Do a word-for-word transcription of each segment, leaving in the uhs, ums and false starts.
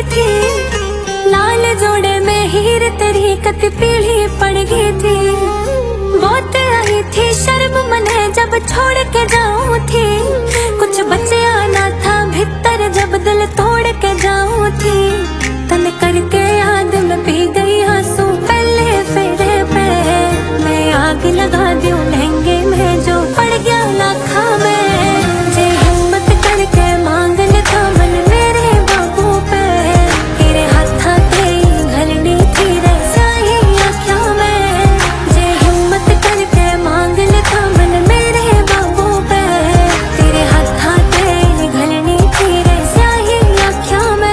थी। लाल जोड़े में हीर तेरी कति पीली पड़ गई थी। बहुत आई थी शर्म मने जब छोड़ के जाऊं थी। कुछ बचा ना था भीतर जब दिल तोड़ के जाऊं थी। तन करके याद में पी गई आंसू पहले फेरे पे। मैं आग लगा दूं लहंगे में जो पड़ गया लाखा में। जे हिम्मत करके मांग ले दामन मेरे बाबू पे। तेरे हाथा ते घलनी थी रे स्याही आँखों में। जे हिम्मत करके मांग ले दामन मेरे बाबू पे। तेरे हाथा ते घलनी थी रे स्याही आँखों में।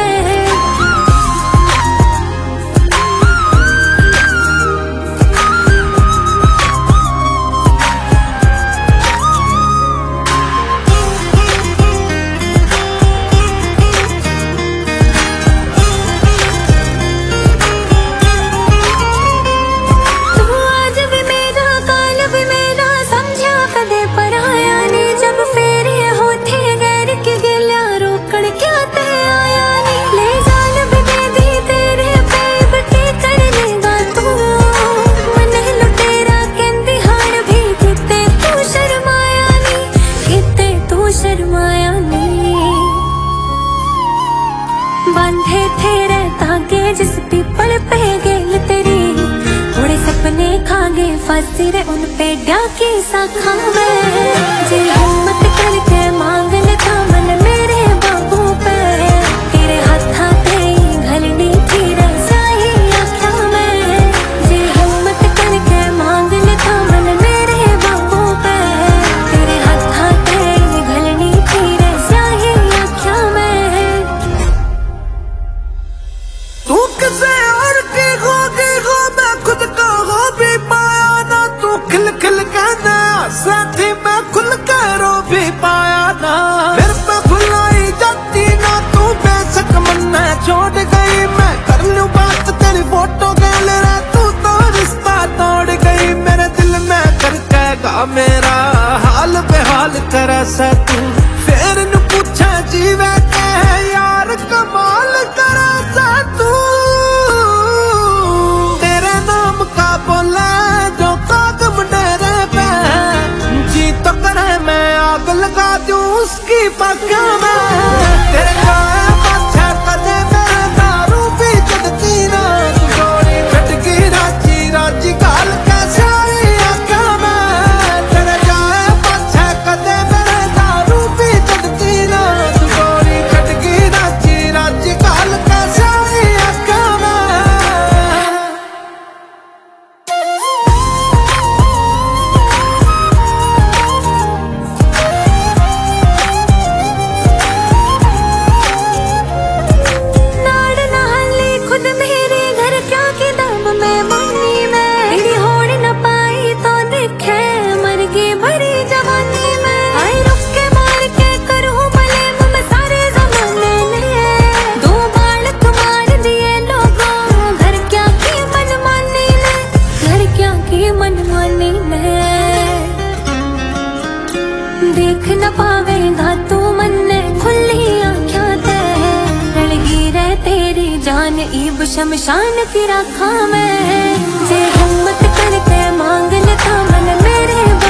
बांधे थे धागे जिस पीपल पे गेल तेरी। थोड़े सपने खागे फांसी रे उन पे डाकी साखा में। जे हिम्मत करके मांग ले दामन मेरे बाबू पे। तेरे हाथा ते घलनी थी रे स्याही आँखों में। जे हिम्मत करके मांग ले दामन मेरे बाबू पे। तेरे हाथा ते घलनी थी रे स्याही आँखों में। तू किसे और की होगी हो मैं खुद को हो भी पाया ना। तू खिल खिल कहना साथी मैं खुल कर रो भी पाया ना। फिर पे भुलाई जाती ना तू बेशक मन छोड़ गई। मैं कर लूं बात तेरी फोटो गैल रे तू तो रिश्ता तोड़ गई। मेरे दिल में करके गा मेरा हाल बेहाल करे सा तू। फिर न पूछे जीवे के यार कमाल करे सा तू। लगा दूं उसकी पक्का में। तेरे गाए पाछे कदे मेरे दारू भी चढ़ती ना। तू जोड़ी छटकी राजी राजी गाल कैसे आई आँखों में। तेरे गाए पाछे कदे मेरे दारू भी चढ़ती ना। तू जोड़ी छटकी राजी राजी गाल कैसे आई आँखों में। देख न पावेगा तू मन ने खुली आँखों ते। रलगी रह तेरी जान ईब शमशान की राखा में। जे हिम्मत करके मांग ले दामन मेरे